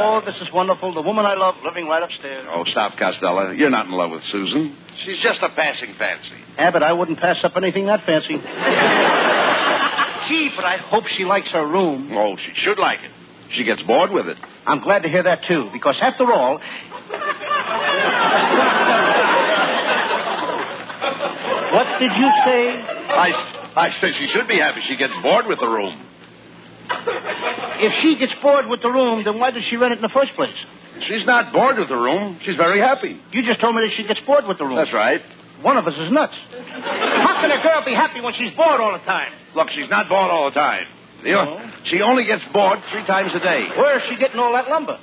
Oh, this is wonderful. The woman I love living right upstairs. Oh, stop, Costello. You're not in love with Susan. She's just a passing fancy. Abbott, I wouldn't pass up anything that fancy. Gee, but I hope she likes her room. Oh, she should like it. She gets bored with it. I'm glad to hear that, too, because after all... What did you say? I said she should be happy. She gets bored with the room. If she gets bored with the room, then why did she rent it in the first place? She's not bored with the room. She's very happy. You just told me that she gets bored with the room. That's right. One of us is nuts. How can a girl be happy when she's bored all the time? Look, she's not bored all the time. She only gets bored 3 times a day. Where is she getting all that lumber?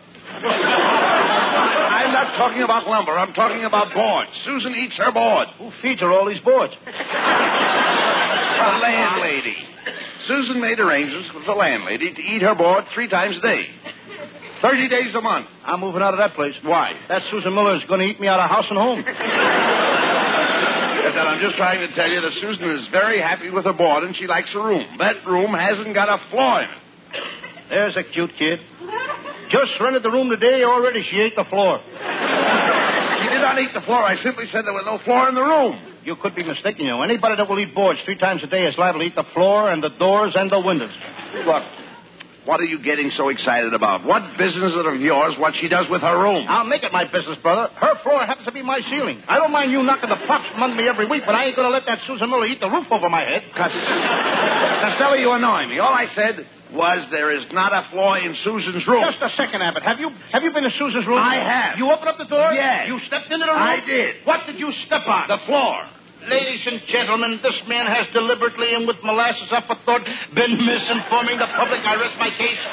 I'm not talking about lumber. I'm talking about boards. Susan eats her board. Who feeds her all these boards? The landlady. Susan made arrangements with the landlady to eat her board 3 times a day. 30 days a month. I'm moving out of that place. Why? That Susan Miller is going to eat me out of house and home. Yes, and I'm just trying to tell you that Susan is very happy with her board, and she likes her room. That room hasn't got a flaw in it. There's a cute kid. Just rented the room today. Already she ate the floor. She did not eat the floor. I simply said there was no floor in the room. You could be mistaken, you know. Anybody that will eat boards 3 times a day is liable to eat the floor and the doors and the windows. Look, what are you getting so excited about? What business is it of yours what she does with her room? I'll make it my business, brother. Her floor happens to be my ceiling. I don't mind you knocking the props from under me every week, but I ain't going to let that Susan Miller eat the roof over my head. Costello, you annoy me. All I said was there is not a flaw in Susan's room. Just a second, Abbott. Have you been to Susan's room? I have. You opened up the door? Yes. You stepped into the room? I did. What did you step on? The floor. Ladies and gentlemen, this man has deliberately and with molasses aforethought been misinforming the public. I rest my case.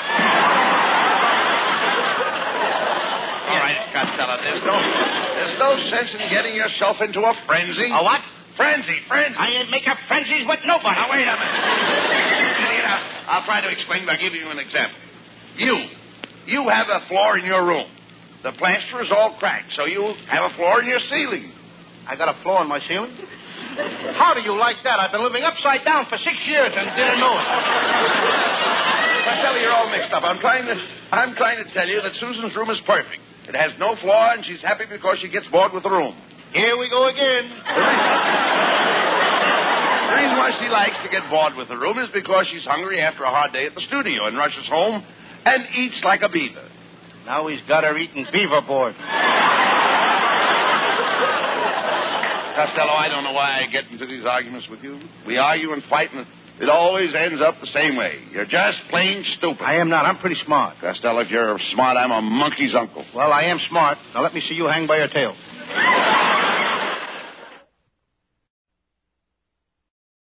All right, Costello, there's no sense in getting yourself into a frenzy. A what? Frenzy. I ain't making frenzies with nobody. Now, wait a minute. I'll try to explain by giving you an example. You have a floor in your room. The plaster is all cracked, so you have a floor in your ceiling. I got a floor in my ceiling? How do you like that? I've been living upside down for 6 years and didn't know it. Costello, you're all mixed up. I'm trying to tell you that Susan's room is perfect. It has no flaw, and she's happy because she gets bored with the room. Here we go again. The reason why she likes to get bored with the room is because she's hungry after a hard day at the studio and rushes home and eats like a beaver. Now he's got her eating beaver board. Costello, I don't know why I get into these arguments with you. We argue and fight, and it always ends up the same way. You're just plain stupid. I am not. I'm pretty smart. Costello, if you're smart, I'm a monkey's uncle. Well, I am smart. Now let me see you hang by your tail.